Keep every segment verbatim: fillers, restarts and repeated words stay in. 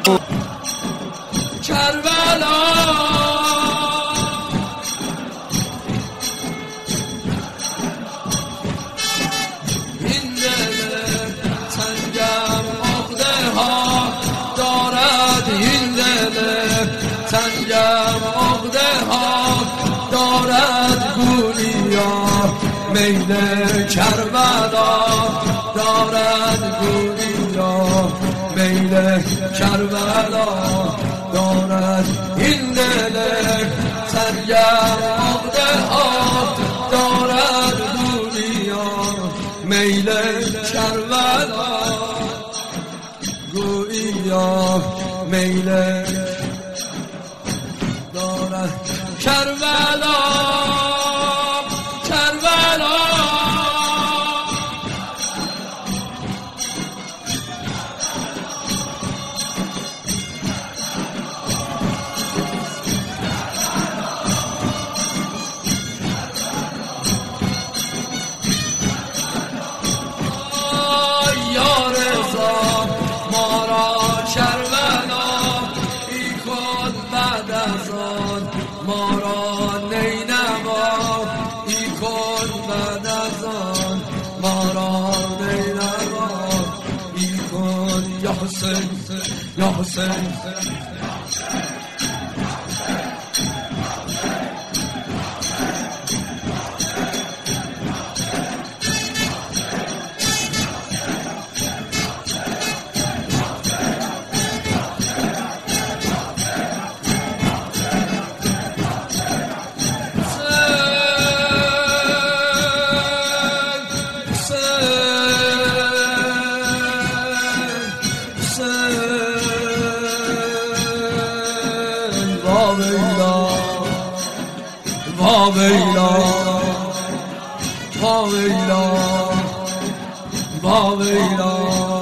کربلا این دل تنگم عقده ها دارد، این دل تنگم عقده ها دارد، گویا میل کربلا دارد، گویا میل کربلا دارد، این دل تنگم عقده ها دارد، گویا میل کربلا، گویا میل دارد کربلا. کربلا ما را نینوا ای کن بعد از آن، ما را نینوا ای کن یا حسین یا حسین. واویلا واویلا واویلا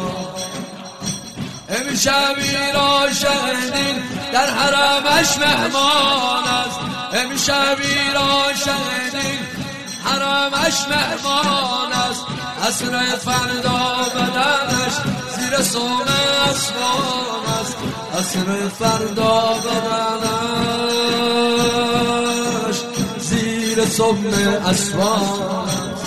امشب ایران شهدین در حرمش مهمان است، امشب ایران شهدین حرمش مهمان است، عصر فردا بدنش زیر سوم اسمان است، عصر فردا بدنش زیر سوم اسمان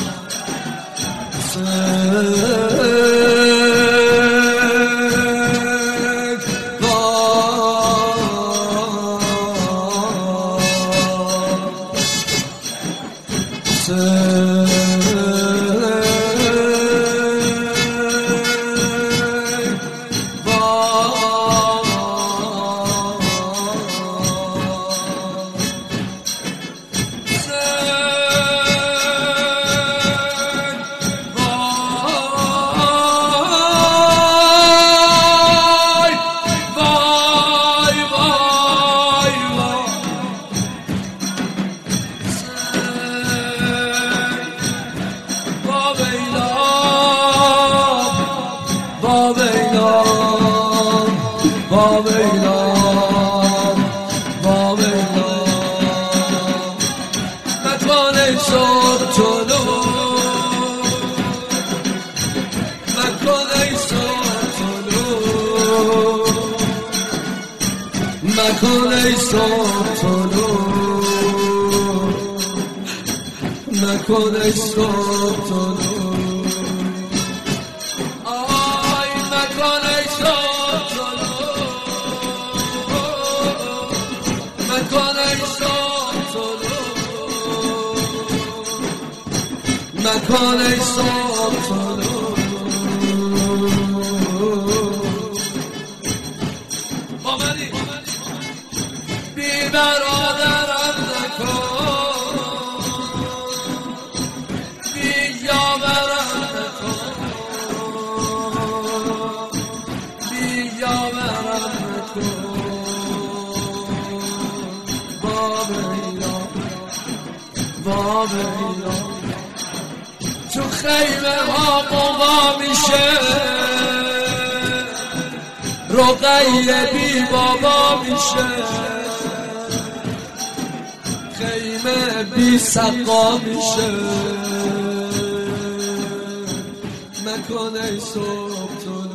مکن ای صبح طلوع، مکن ای صبح طلوع، آی مکن ای صبح طلوع، مکن ای صبح طلوع، مکن ای صبح طلوع. بی برادرم نکن، بی یاورم نکن، بی یاورم نکن، باب ایران باب ایران تو خیمه ها قوا میشه، رقیه بی بابا میشه، خیمه بی سقا میشه، مکن ای صبح طلوع.